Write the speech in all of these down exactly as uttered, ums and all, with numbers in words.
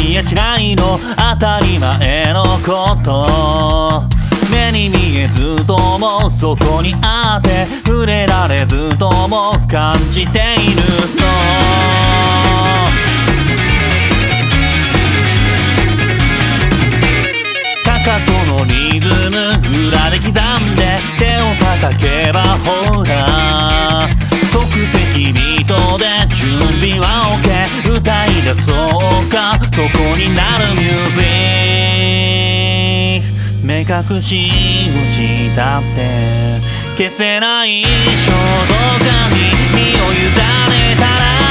見え違いの当たり前のこと目に見えずともそこにあって触れられずとも感じているのかかとのリズム裏で刻んで手を叩けばほら即席ビートで準備は OK 歌い出そうかそこになるミュージック目隠しをしたって消せない衝動感に身を委ねた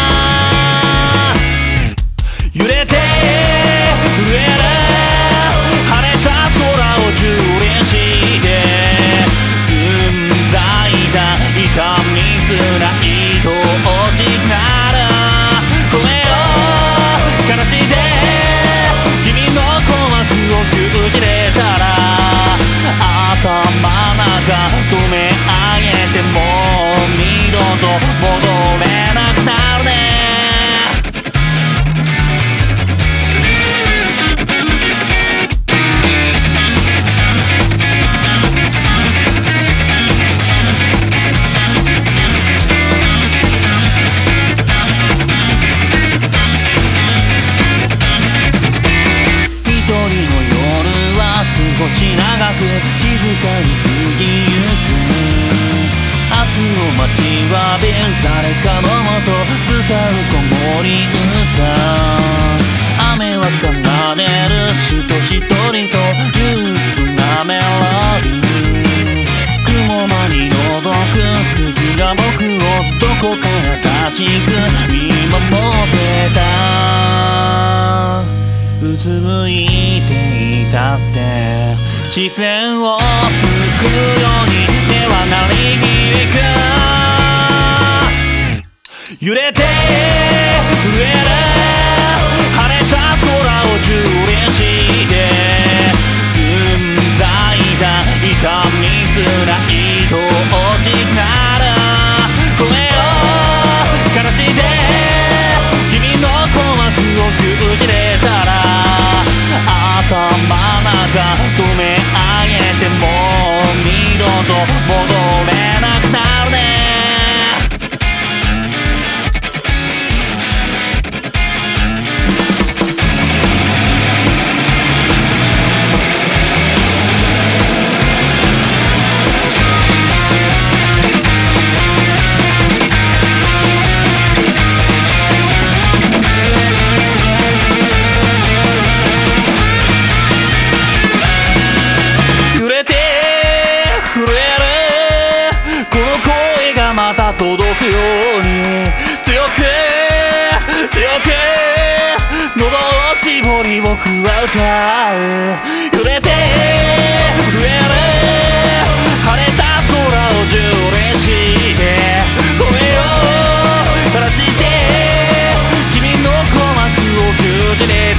ら揺れて震える晴れた空を蹂躙して積んだいた痛みすら愛おしくなる声を悲しんで君の鼓膜を牛耳れたら頭の中止め上げてもう二度と戻れなくなるね少し長く静かに過ぎゆく明日を待ちわびる誰かのもと伝う子守歌雨は奏でる人一人と憂鬱なメロディー雲間に覗く月が僕をどこか優しく見守ってたうつむいていたって視線をつくように手は鳴り響く揺れて震える晴れた空を蹂躙して積んだいた痛みすら愛おしくなる声を悲しんで君の鼓膜を牛耳れたら頭の中止め上げてもう二度と戻れなくなるね届くように強く強く喉を絞り僕は歌う揺れて震える晴れた空を蹂躙して声を枯らして君の鼓膜を牛耳れ